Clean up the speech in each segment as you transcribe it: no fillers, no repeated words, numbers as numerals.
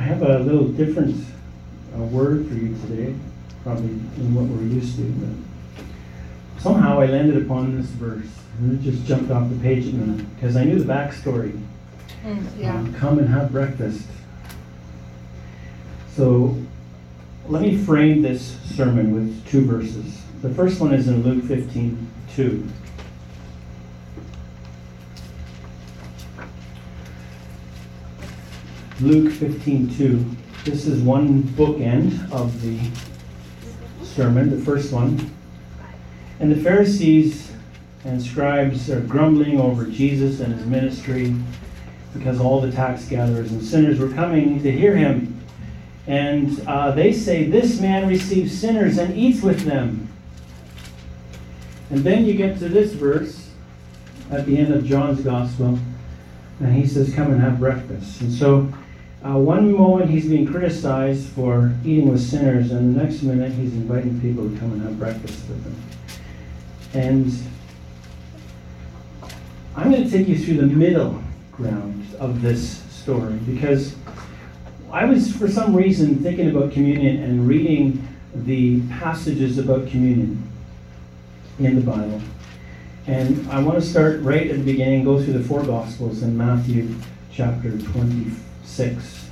I have a little different word for you today, probably than what we're used to. But somehow I landed upon this verse, and it just jumped off the page at me because I knew the backstory. Come and have breakfast. So let me frame this sermon with two verses. The first one is in Luke 15:2. Luke 15:2. This is one bookend of the sermon, the first one. And the Pharisees and scribes are grumbling over Jesus and his ministry because all the tax gatherers and sinners were coming to hear him. And they say, "This man receives sinners and eats with them." And then you get to this verse at the end of John's Gospel, and he says, "Come and have breakfast." And so one moment he's being criticized for eating with sinners, and the next minute he's inviting people to come and have breakfast with him. And I'm going to take you through the middle ground of this story, because I was, for some reason, thinking about communion and reading the passages about communion in the Bible. And I want to start right at the beginning, go through the four Gospels in Matthew chapter 26.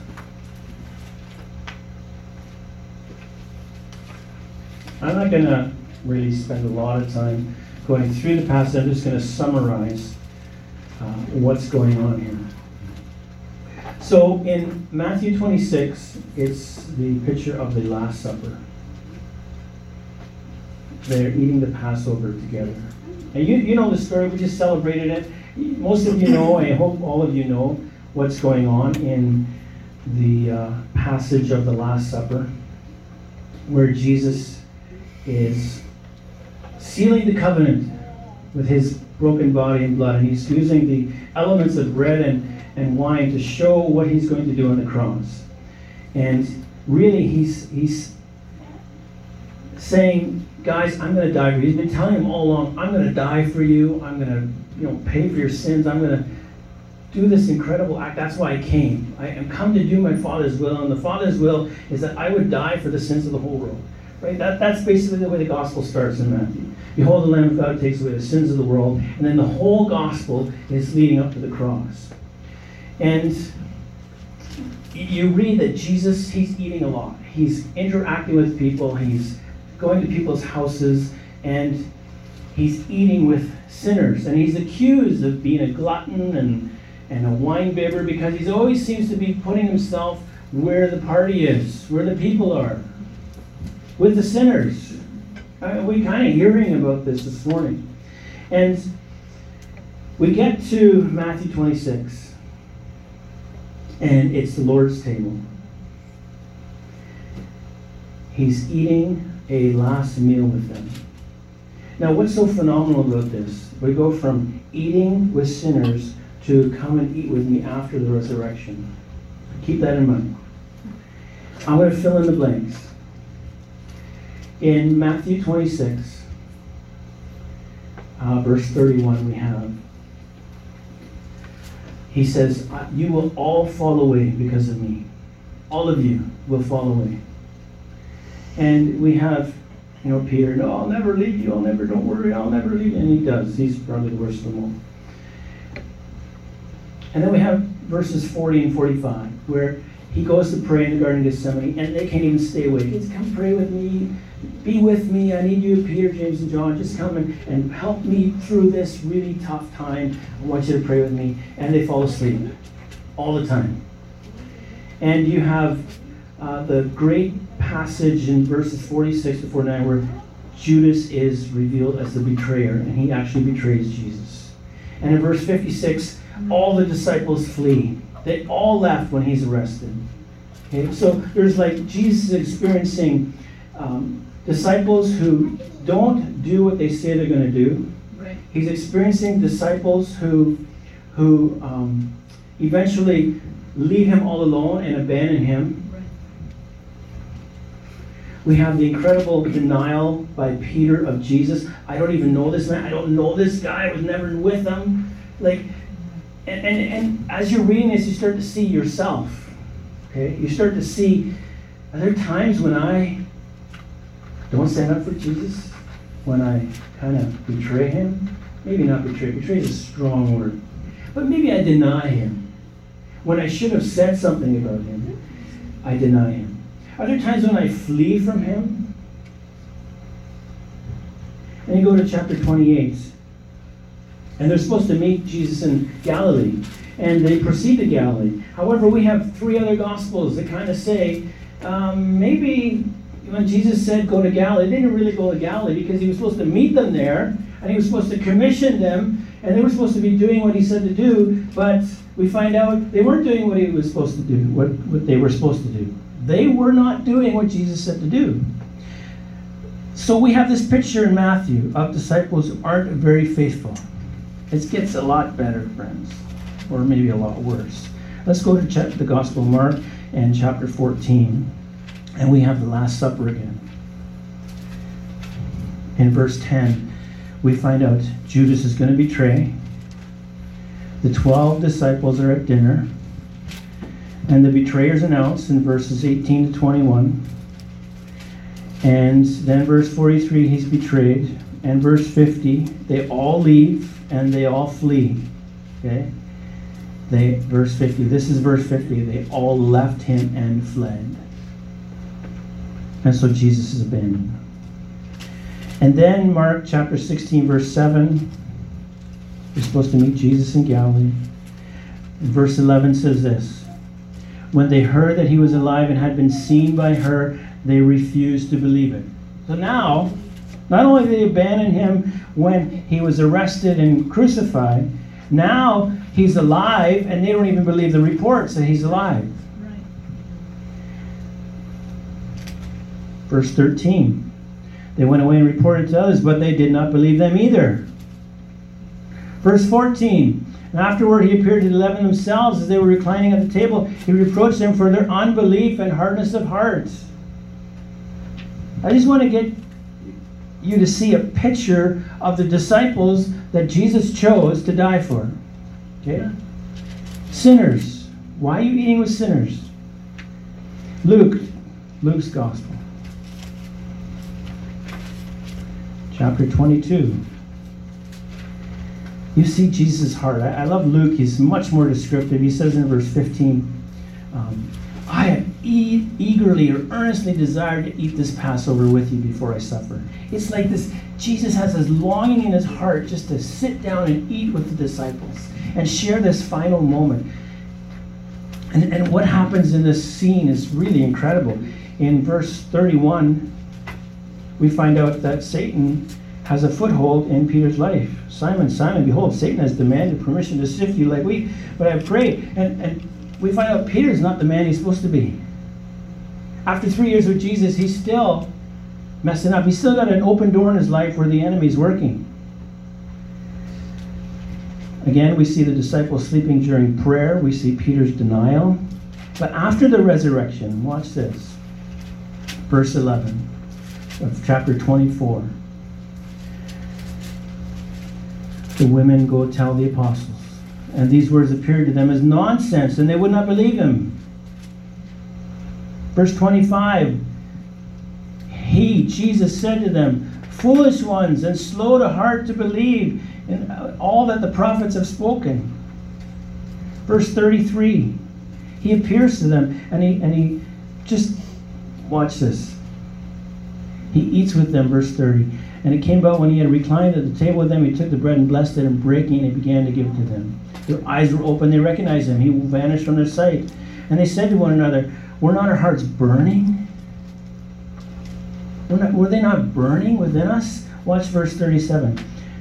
I'm not going to really spend a lot of time going through the passage. I'm just going to summarize what's going on here. So in Matthew 26, it's the picture of the Last Supper. They're eating the Passover together. And you know the story, we just celebrated it. Most of you know, I hope all of you know, what's going on in the passage of the Last Supper, where Jesus is sealing the covenant with his broken body and blood, and he's using the elements of bread and wine to show what he's going to do on the cross. And really he's saying, guys, I'm going to die for you. He's been telling them all along, I'm going to die for you. I'm going to pay for your sins. I'm going to do this incredible act. That's why I came. I am come to do my Father's will, and the Father's will is that I would die for the sins of the whole world. Right? That's basically the way the gospel starts in Matthew. Behold, the Lamb of God takes away the sins of the world, and then the whole gospel is leading up to the cross. And you read that Jesus, he's eating a lot. He's interacting with people. He's going to people's houses, and he's eating with sinners. And he's accused of being a glutton and a wine bibber, because he always seems to be putting himself where the party is, where the people are, with the sinners. We kind of hearing about this morning. And we get to Matthew 26, and it's the Lord's table. He's eating a last meal with them. Now, what's so phenomenal about this? We go from eating with sinners to come and eat with me after the resurrection. Keep that in mind. I'm going to fill in the blanks. In Matthew 26, verse 31, we have, he says, you will all fall away because of me. All of you will fall away. And we have, Peter, no, I'll never leave you. Don't worry, I'll never leave you. And he does. He's probably the worst of them all. And then we have verses 40 and 45, where he goes to pray in the Garden of Gethsemane, and they can't even stay awake. He says, come pray with me. Be with me. I need you, Peter, James, and John. Just come and help me through this really tough time. I want you to pray with me. And they fall asleep all the time. And you have the great passage in verses 46 to 49 where Judas is revealed as the betrayer, and he actually betrays Jesus. And in verse 56, all the disciples flee. They all left when he's arrested. Okay, so there's like Jesus experiencing disciples who don't do what they say they're going to do. Right. He's experiencing disciples who eventually leave him all alone and abandon him. Right. We have the incredible denial by Peter of Jesus. I don't even know this man. I don't know this guy. I was never with him. And as you're reading this, you start to see yourself. Okay? You start to see, are there times when I don't stand up for Jesus? When I kind of betray him? Maybe not betray. Betray is a strong word. But maybe I deny him. When I should have said something about him, I deny him. Are there times when I flee from him? And you go to chapter 28. And they're supposed to meet Jesus in Galilee. And they proceed to Galilee. However, we have 3 other Gospels that kind of say, maybe when Jesus said go to Galilee, they didn't really go to Galilee because he was supposed to meet them there. And he was supposed to commission them. And they were supposed to be doing what he said to do. But we find out they weren't doing what he was supposed to do, what they were supposed to do. They were not doing what Jesus said to do. So we have this picture in Matthew of disciples who aren't very faithful. It gets a lot better, friends, or maybe a lot worse. Let's go to the Gospel of Mark and chapter 14, and we have the Last Supper again. In verse 10, we find out Judas is going to betray. The 12 disciples are at dinner, and the betrayer's announced in verses 18 to 21. And then verse 43, he's betrayed. And verse 50, they all leave and they all flee. Okay? Verse 50, this is verse 50, they all left him and fled. And so Jesus is abandoned. And then Mark chapter 16, verse 7, you're supposed to meet Jesus in Galilee. And verse 11 says this, when they heard that he was alive and had been seen by her, they refused to believe it. So now, not only did they abandon him when he was arrested and crucified, now he's alive and they don't even believe the reports that he's alive. Right. Verse 13, they went away and reported to others, but they did not believe them either. Verse 14, and afterward he appeared to the 11 themselves as they were reclining at the table. He reproached them for their unbelief and hardness of heart. I just want to get you to see a picture of the disciples that Jesus chose to die for. Okay? Sinners. Why are you eating with sinners? Luke's Gospel. Chapter 22. You see Jesus' heart. I love Luke. He's much more descriptive. He says in verse 15, I have eagerly or earnestly desired to eat this Passover with you before I suffer. It's like this, Jesus has this longing in his heart just to sit down and eat with the disciples and share this final moment. And what happens in this scene is really incredible. In verse 31, we find out that Satan has a foothold in Peter's life. Simon, Simon, behold, Satan has demanded permission to sift you like wheat, but I pray. And we find out Peter's not the man he's supposed to be. After 3 years with Jesus, he's still messing up. He's still got an open door in his life where the enemy's working. Again, we see the disciples sleeping during prayer. We see Peter's denial. But after the resurrection, watch this. Verse 11 of chapter 24. The women go tell the apostles. And these words appeared to them as nonsense, and they would not believe him. Verse 25. Jesus said to them, foolish ones, and slow to heart to believe in all that the prophets have spoken. Verse 33. He appears to them, and he just, watch this. He eats with them, verse 30. And it came about when he had reclined at the table with them, he took the bread and blessed it, and breaking it, he began to give it to them. Their eyes were open, they recognized him. He vanished from their sight. And they said to one another, were not our hearts burning? Were they not burning within us? Watch verse 37.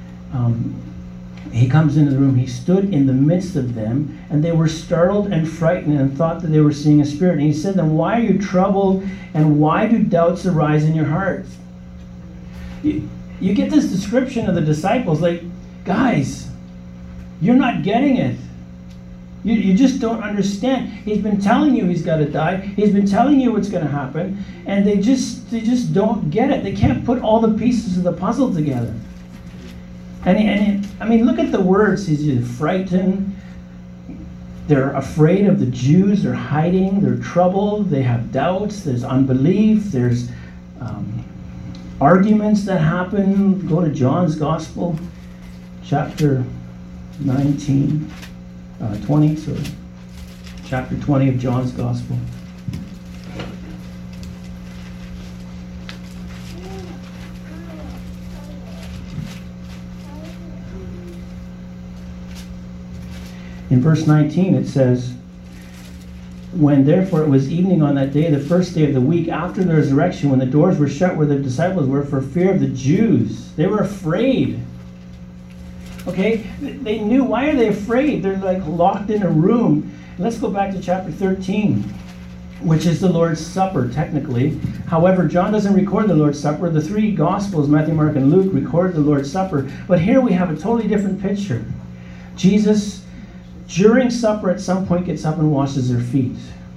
He comes into the room. He stood in the midst of them, and they were startled and frightened and thought that they were seeing a spirit. And he said to them, why are you troubled, and why do doubts arise in your hearts? You get this description of the disciples like, guys, you're not getting it. You just don't understand. He's been telling you he's got to die. He's been telling you what's going to happen. And they just don't get it. They can't put all the pieces of the puzzle together. I mean, look at the words. He's frightened. They're afraid of the Jews. They're hiding. They're troubled. They have doubts. There's unbelief. There's arguments that happen. Go to John's Gospel, chapter 20, sorry. Chapter 20 of John's Gospel. In verse 19 it says, when therefore it was evening on that day, the first day of the week after the resurrection, when the doors were shut where the disciples were for fear of the Jews. They were afraid. Okay? They knew. Why are they afraid? They're like locked in a room. Let's go back to chapter 13, which is the Lord's Supper, technically. However, John doesn't record the Lord's Supper. The three Gospels, Matthew, Mark, and Luke, record the Lord's Supper. But here we have a totally different picture. Jesus, during supper, at some point gets up and washes their feet.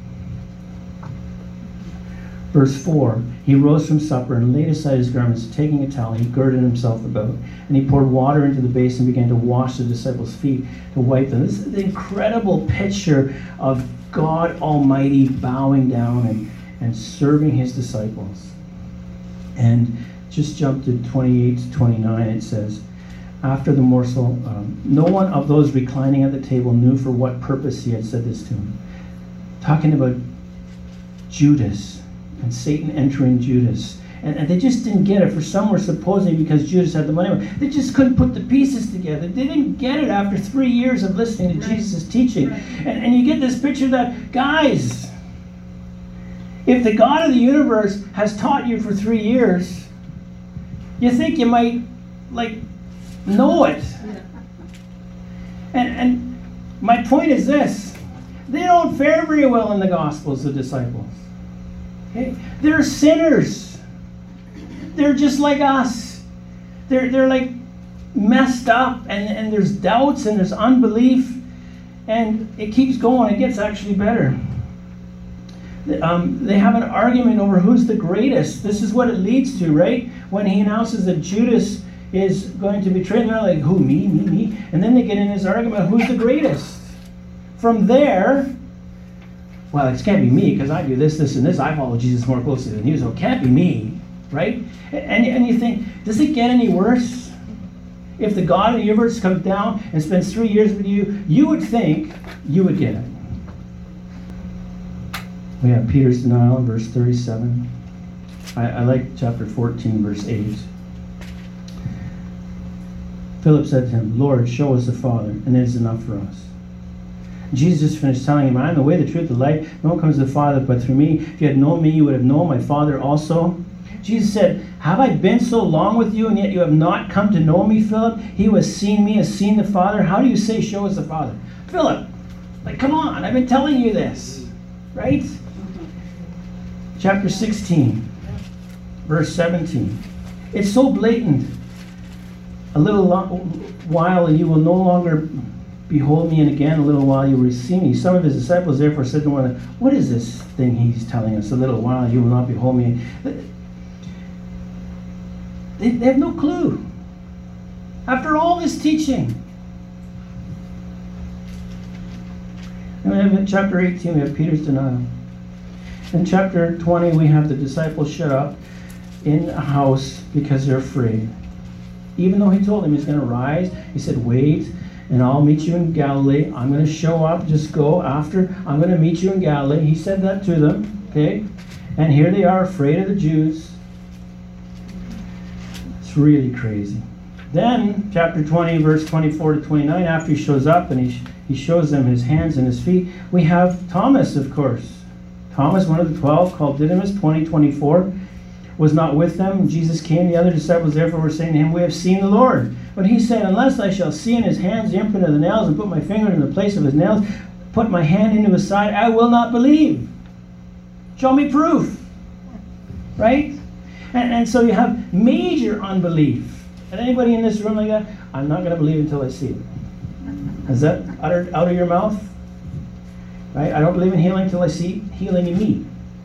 Verse 4, he rose from supper and laid aside his garments, taking a towel, he girded himself about, and he poured water into the basin and began to wash the disciples' feet, to wipe them. This is an incredible picture of God Almighty bowing down and serving his disciples. And just jump to 28 to 29, it says, after the morsel, no one of those reclining at the table knew for what purpose he had said this to him. Talking about Judas and Satan entering Judas. And they just didn't get it. For some were supposing because Judas had the money. They just couldn't put the pieces together. They didn't get it after 3 years of listening to Jesus' teaching. And you get this picture that, guys, if the God of the universe has taught you for 3 years, you think you might, know it. And my point is this. They don't fare very well in the Gospels, the disciples. Okay? They're sinners. They're just like us. They're like messed up, and there's doubts and there's unbelief, and it keeps going. It gets actually better. They have an argument over who's the greatest. This is what it leads to, right? When he announces that Judas is going to betray them, they're like, who, me? And then they get in this argument, who's the greatest? From there, well, it can't be me because I do this, and this. I follow Jesus more closely than you, so it can't be me, right? And you think, does it get any worse? If the God of the universe comes down and spends 3 years with you, you would think you would get it. We have Peter's denial in verse 37. I like chapter 14, verse 8. Philip said to him, Lord, show us the Father, and it is enough for us. Jesus finished telling him, I am the way, the truth, the life. No one comes to the Father but through me. If you had known me, you would have known my Father also. Jesus said, have I been so long with you, and yet you have not come to know me, Philip? He who has seen me has seen the Father. How do you say, show us the Father? Philip, come on, I've been telling you this, right? Chapter 16, verse 17. It's so blatant. A little while and you will no longer behold me, and again a little while you will see me. Some of his disciples therefore said to one another, what is this thing he's telling us? A little while you will not behold me. They have no clue. After all this teaching. And we have in chapter 18, we have Peter's denial. In chapter 20, we have the disciples shut up in a house because they're afraid. Even though he told them he's going to rise, he said, wait, and I'll meet you in Galilee. I'm going to show up, just go after. I'm going to meet you in Galilee. He said that to them, okay? And here they are, afraid of the Jews. It's really crazy. Then, chapter 20, verse 24 to 29, after he shows up and he shows them his hands and his feet, we have Thomas, of course. Thomas, one of the 12, called Didymus, 20:24, was not with them. Jesus came. The other disciples therefore were saying to him, we have seen the Lord. But he said, unless I shall see in his hands the imprint of the nails, and put my finger in the place of his nails, put my hand into his side, I will not believe. Show me proof. Right? And so you have major unbelief. And anybody in this room like that, I'm not going to believe until I see it. Is that uttered out of your mouth? Right? I don't believe in healing until I see healing in me.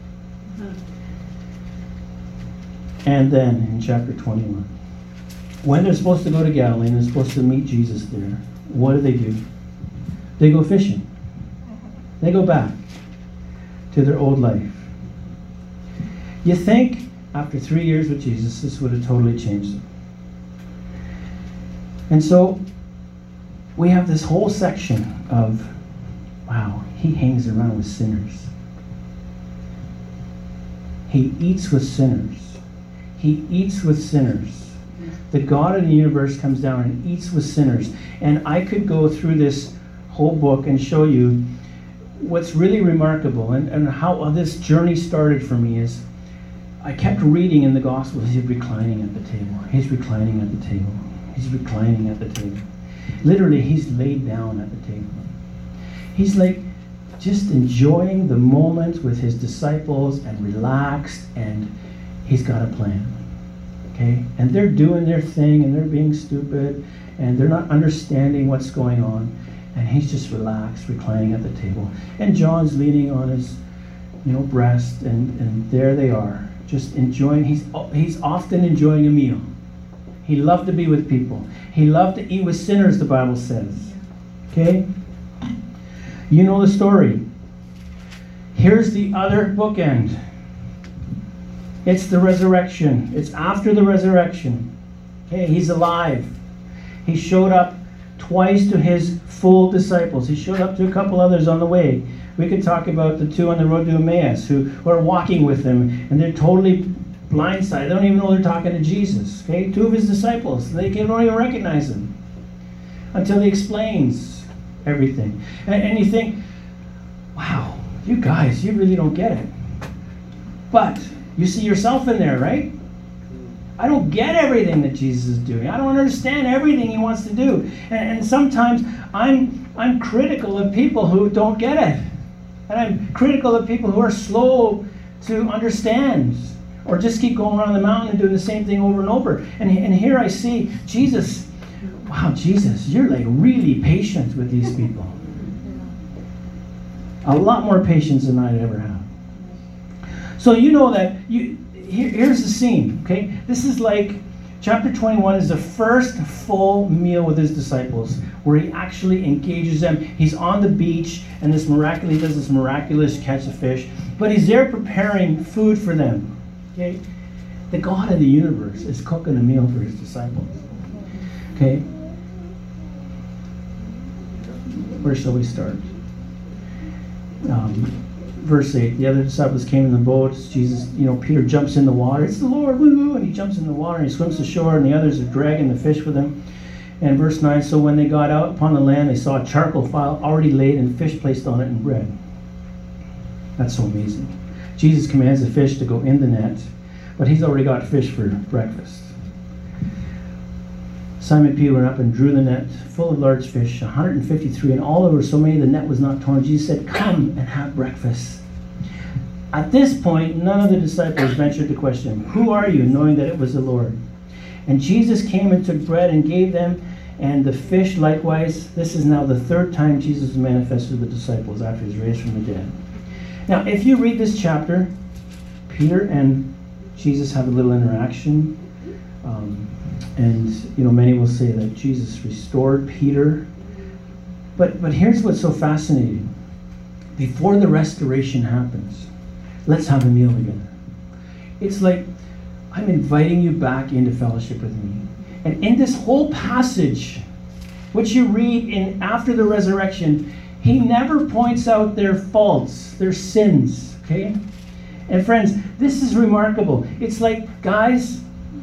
And then in chapter 21, when they're supposed to go to Galilee and they're supposed to meet Jesus there, what do? They go fishing. They go back to their old life. You think after 3 years with Jesus, this would have totally changed them. And so we have this whole section of, wow, he hangs around with sinners. He eats with sinners. He eats with sinners. The God of the universe comes down and eats with sinners. And I could go through this whole book and show you what's really remarkable and how this journey started for me is I kept reading in the Gospels, he's reclining at the table. He's reclining at the table. He's reclining at the table. Literally, he's laid down at the table. He's like just enjoying the moment with his disciples and relaxed, and he's got a plan. Okay? And they're doing their thing and they're being stupid and they're not understanding what's going on. And he's just relaxed, reclining at the table. And John's leaning on his, breast, and there they are, just enjoying. He's often enjoying a meal. He loved to be with people. He loved to eat with sinners, the Bible says. Okay? You know the story. Here's the other bookend. It's the resurrection. It's after the resurrection. Okay, he's alive. He showed up twice to his full disciples. He showed up to a couple others on the way. We could talk about the two on the road to Emmaus who are walking with him, and they're totally blindsided. They don't even know they're talking to Jesus. Okay, two of his disciples. They don't even recognize him until he explains everything. And you think, wow, you guys, you really don't get it. But you see yourself in there, right? I don't get everything that Jesus is doing. I don't understand everything he wants to do. And sometimes I'm critical of people who don't get it. And I'm critical of people who are slow to understand or just keep going around the mountain and doing the same thing over and over. And here I see Jesus. Wow, Jesus, you're like really patient with these people. A lot more patience than I'd ever have. So you know that here's the scene, okay? This is like, chapter 21 is the first full meal with his disciples where he actually engages them. He's on the beach and he does this miraculous catch of fish, but he's there preparing food for them, okay? The God of the universe is cooking a meal for his disciples, okay? Where shall we start? Verse 8, the other disciples came in the boats. Jesus, Peter jumps in the water. It's the Lord, woo-hoo, and he jumps in the water and he swims to shore, and the others are dragging the fish with him. And verse 9, so when they got out upon the land, they saw a charcoal fire already laid and fish placed on it and bread. That's so amazing. Jesus commands the fish to go in the net, but he's already got fish for breakfast. Simon Peter went up and drew the net full of large fish, 153, and all over so many the net was not torn. Jesus said, come and have breakfast. At this point, none of the disciples ventured to question him, who are you, knowing that it was the Lord? And Jesus came and took bread and gave them, and the fish likewise. This is now the third time Jesus manifested to the disciples after he's raised from the dead. Now, if you read this chapter, Peter and Jesus have a little interaction. And many will say that Jesus restored Peter. But here's what's so fascinating. Before the restoration happens, let's have a meal together. It's like, I'm inviting you back into fellowship with me. And in this whole passage, which you read in after the resurrection, he never points out their faults, their sins, okay? And friends, this is remarkable. It's like, guys,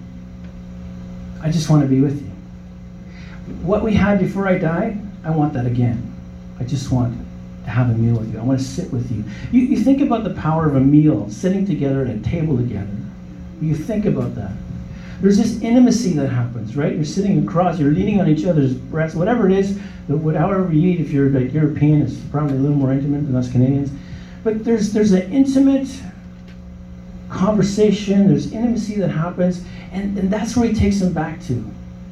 I just want to be with you. What we had before I died, I want that again. I just want to have a meal with you. I want to sit with you. You think about the power of a meal, sitting together at a table together. You think about that. There's this intimacy that happens, right? You're sitting across, you're leaning on each other's breasts, whatever it is, however you eat. If you're like European, it's probably a little more intimate than us Canadians. But there's an intimate conversation, there's intimacy that happens, and that's where he takes them back to.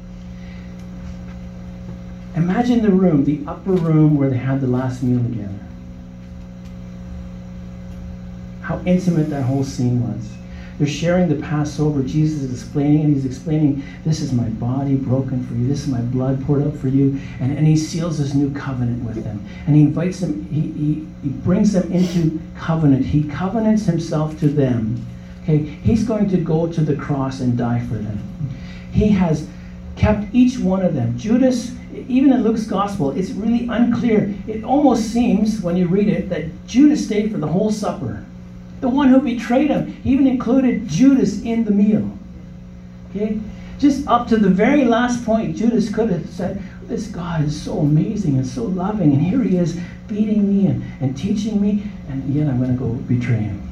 Imagine the room, the upper room where they had the last meal together. How intimate that whole scene was. they're sharing the Passover. Jesus is explaining, and he's explaining, this is my body broken for you. This is my blood poured out for you. And he seals this new covenant with them. And he invites them, he brings them into covenant. He covenants himself to them. Okay, he's going to go to the cross and die for them. He has kept each one of them. Judas, even in Luke's gospel, it's really unclear. It almost seems, when you read it, that Judas stayed for the whole supper. The one who betrayed him, he even included Judas in the meal. Okay? Just up to the very last point, Judas could have said, this God is so amazing and so loving, and here he is feeding me and teaching me, and yet I'm going to go betray him.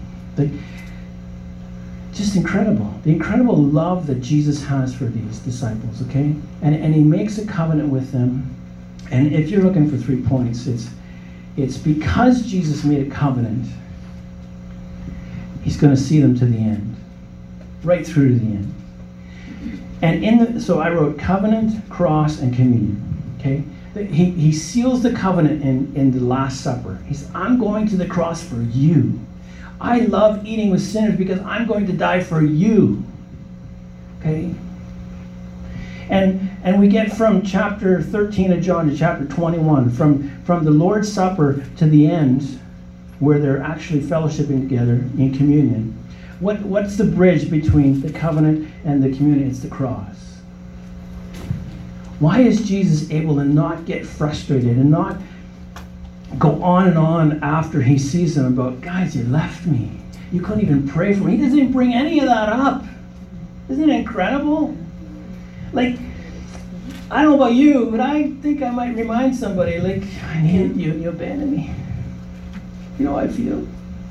Just incredible. The incredible love that Jesus has for these disciples, okay? And he makes a covenant with them. And if you're looking for 3 points, it's because Jesus made a covenant, he's going to see them to the end. Right through to the end. And so I wrote covenant, cross, and communion, okay? He seals the covenant in the Last Supper. He says, I'm going to the cross for you. I love eating with sinners because I'm going to die for you. Okay? And we get from chapter 13 of John to chapter 21, from the Lord's Supper to the end, where they're actually fellowshipping together in communion. What's the bridge between the covenant and the communion? It's the cross. Why is Jesus able to not get frustrated and not go on and on after he sees them about, guys, you left me. You couldn't even pray for me. He doesn't even bring any of that up. Isn't it incredible? Like, I don't know about you, but I think I might remind somebody, like, I needed you and you abandoned me. You know how I feel?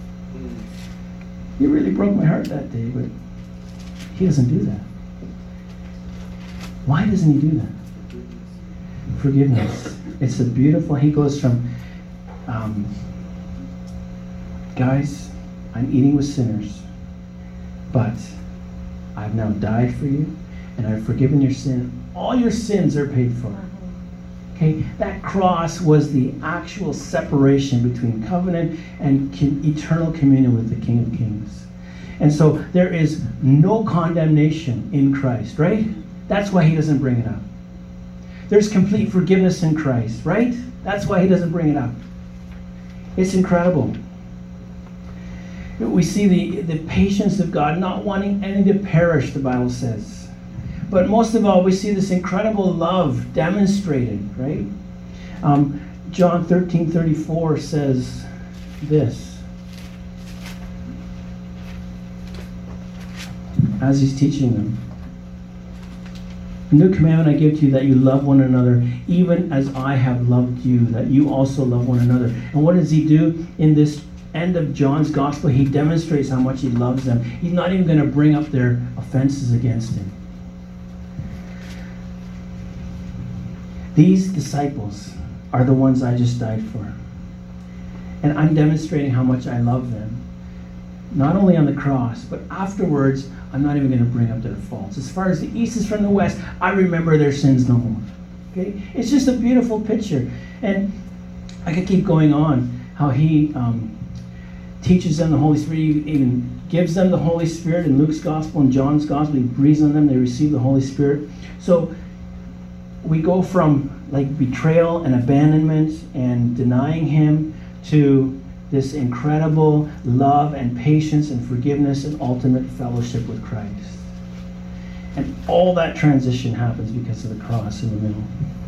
You really broke my heart that day, but he doesn't do that. Why doesn't he do that? Forgiveness. It's a beautiful, he goes from, guys, I'm eating with sinners, but I've now died for you, and I've forgiven your sin. All your sins are paid for. Okay, that cross was the actual separation between covenant and eternal communion with the King of Kings. And so there is no condemnation in Christ, right? That's why he doesn't bring it up. There's complete forgiveness in Christ, right? That's why he doesn't bring it up. It's incredible. We see the patience of God, not wanting any to perish, the Bible says. But most of all, we see this incredible love demonstrated, right? John 13:34 says this. As he's teaching them. A new commandment I give to you, that you love one another, even as I have loved you, that you also love one another. And what does he do in this end of John's gospel? He demonstrates how much he loves them. He's not even going to bring up their offenses against him. These disciples are the ones I just died for. And I'm demonstrating how much I love them. Not only on the cross, but afterwards, I'm not even going to bring up their faults. As far as the east is from the west, I remember their sins no more. Okay? It's just a beautiful picture. And I could keep going on, how he teaches them the Holy Spirit. He even gives them the Holy Spirit in Luke's gospel and John's gospel. He breathes on them, they receive the Holy Spirit. So we go from like betrayal and abandonment and denying him to this incredible love and patience and forgiveness and ultimate fellowship with Christ. And all that transition happens because of the cross in the middle.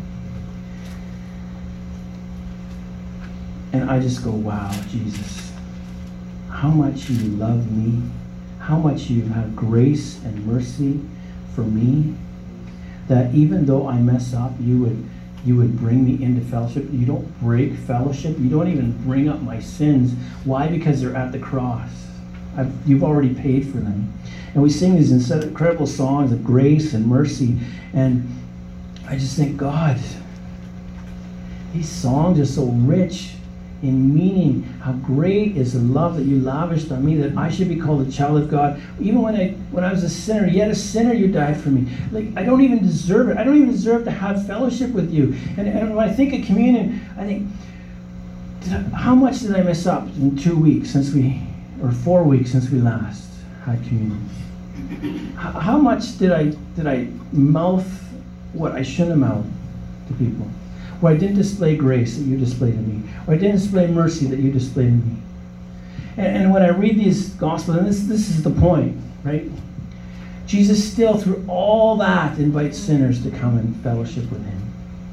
And I just go, wow, Jesus, how much you love me, how much you have grace and mercy for me, that even though I mess up, you would bring me into fellowship. You don't break fellowship. You don't even bring up my sins. Why? Because they're at the cross. You've already paid for them. And we sing these incredible songs of grace and mercy. And I just think, God, these songs are so rich in meaning. How great is the love that you lavished on me, that I should be called a child of God. Even when I was a sinner, yet a sinner, you died for me. Like, I don't even deserve it. I don't even deserve to have fellowship with you. And when I think of communion, I think, how much did I mess up in 2 weeks or 4 weeks since we last? had communion. How much did I mouth what I shouldn't have mouthed to people? Where I didn't display grace that you displayed in me, or I didn't display mercy that you displayed in me. And when I read these Gospels, and this is the point, right? Jesus still, through all that, invites sinners to come and fellowship with him.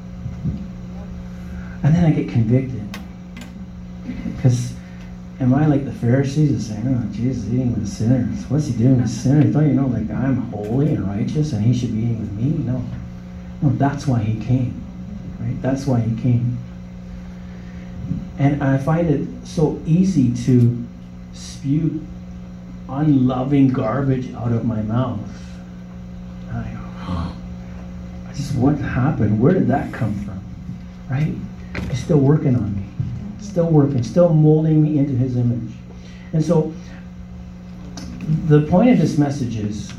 And then I get convicted. Because am I like the Pharisees that say, oh, Jesus is eating with sinners? What's he doing with sinners? Don't you know, like, I'm holy and righteous and he should be eating with me? No. No, that's why he came. Right? That's why he came. And I find it so easy to spew unloving garbage out of my mouth. And I go, oh, what happened? Where did that come from? Right? He's still working on me. Still working, still molding me into his image. And so, the point of this message is,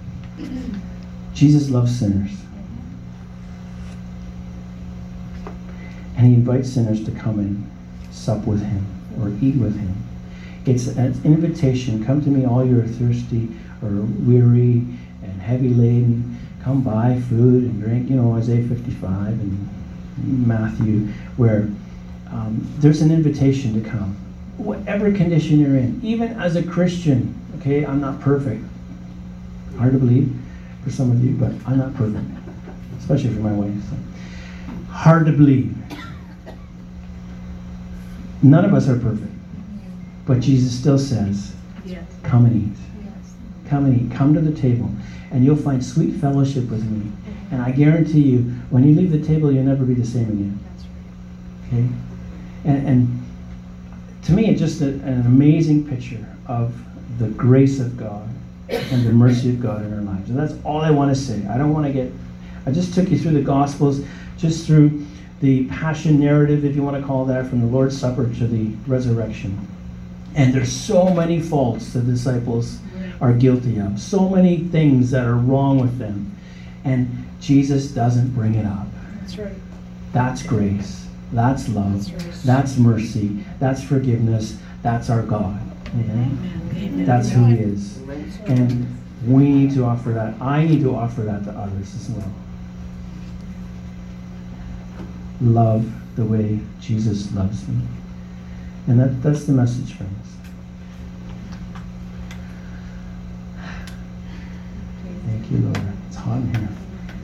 Jesus loves sinners. And he invites sinners to come and sup with him, or eat with him. It's an invitation. Come to me, all you are thirsty or weary and heavy laden. Come buy food and drink. You know, Isaiah 55 and Matthew, where there's an invitation to come. Whatever condition you're in, even as a Christian, okay, I'm not perfect. Hard to believe for some of you, but I'm not perfect, especially for my wife. So. Hard to believe. None of us are perfect. But Jesus still says, yes. Come and eat. Yes. Come and eat. Come to the table. And you'll find sweet fellowship with me. And I guarantee you, when you leave the table, you'll never be the same again. That's right. Okay? And to me, it's just an amazing picture of the grace of God and the mercy of God in our lives. And that's all I want to say. I just took you through the Gospels, just through the passion narrative, if you want to call that, from the Lord's Supper to the resurrection. And there's so many faults the disciples are guilty of. So many things that are wrong with them. And Jesus doesn't bring it up. That's right. That's grace. That's love. That's mercy. That's forgiveness. That's our God. Amen. That's who he is. And we need to offer that. I need to offer that to others as well. Love the way Jesus loves me. And that's the message, friends. Thank you, Lord. It's hot in here.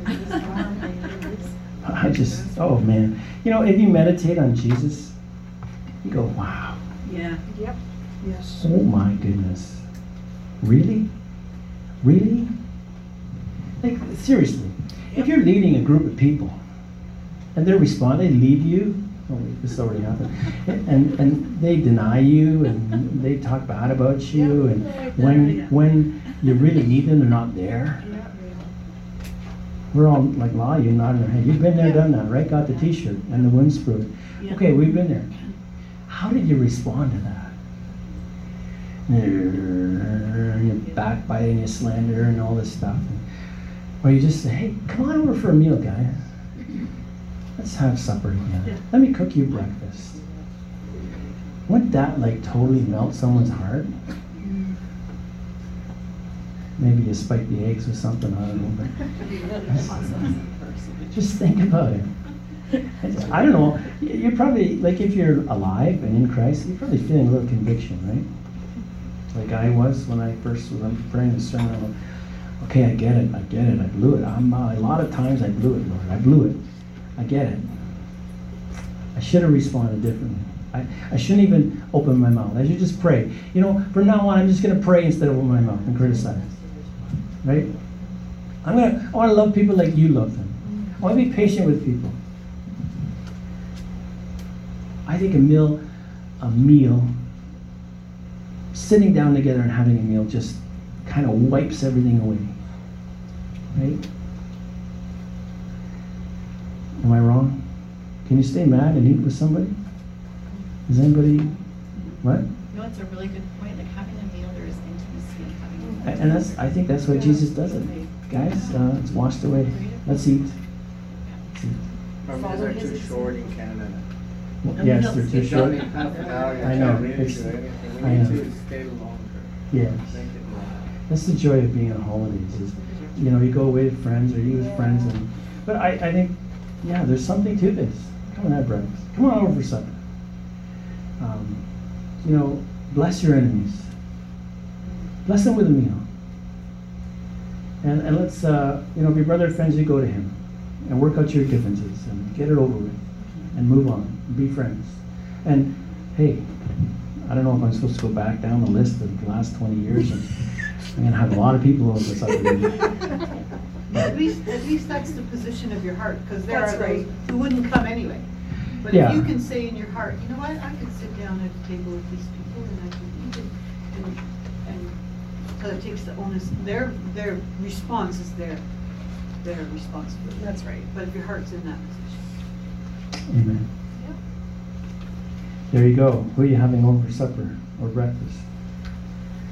Oh man. You know, if you meditate on Jesus, you go, wow. Yeah. Yep. Yes. Oh my goodness. Really? Really? Like, seriously, if you're leading a group of people and they respond, they leave you, oh wait, this already happened, and they deny you and they talk bad about you, and when you really need them, they're not there. We're all like, wow, you're nodding our head. You've been there, done that, right? Got the t-shirt and the windspruit. Okay, we've been there. How did you respond to that? You're backbiting, you slander, and all this stuff. Or you just say, hey, come on over for a meal, guys. Let's have supper together. Let me cook you breakfast. Wouldn't that like totally melt someone's heart? Maybe you spike the eggs or something, I don't know. But just think about it. I don't know. You're probably, like, if you're alive and in Christ, you're probably feeling a little conviction, right? Like I was when I first was praying the sermon. I'm like, okay, I get it, I blew it. A lot of times I blew it, Lord. I blew it. I get it. I should have responded differently. I shouldn't even open my mouth. I should just pray. You know, from now on, I'm just going to pray instead of open my mouth and criticize. Right? I want to love people like you love them. I want to be patient with people. I think a meal, sitting down together and having a meal just kind of wipes everything away. Right? Am I wrong? Can you stay mad and eat with somebody? Is anybody, what? No, it's a really good point. Like having a meal, there is intimacy in having a meal. And I think that's why Jesus does it. Guys, it's washed away. Let's eat. Our meals are too short in Canada. Yes, they're too short. Half an hour, I know. We need to stay longer. Yes. Make it long. That's the joy of being on holidays. Is, you know, you go away with friends or you with friends, and but I think, yeah, there's something to this. Come on, have breakfast. Come on over for supper. You know, bless your enemies. Bless them with a meal. And let's, you know, if your brother or friends, you go to him and work out your differences and get it over with and move on and be friends. And hey, I don't know if I'm supposed to go back down the list of the last 20 years. And I'm going to have a lot of people over this subdivision. At least that's the position of your heart, because there That's are those right. who wouldn't come anyway. But Yeah. if you can say in your heart, you know what, I could sit down at the table with these people and I could eat and so it takes the onus, their response is their responsibility. That's right. But if your heart's in that position. Amen. There you go. Who are you having over for supper or breakfast?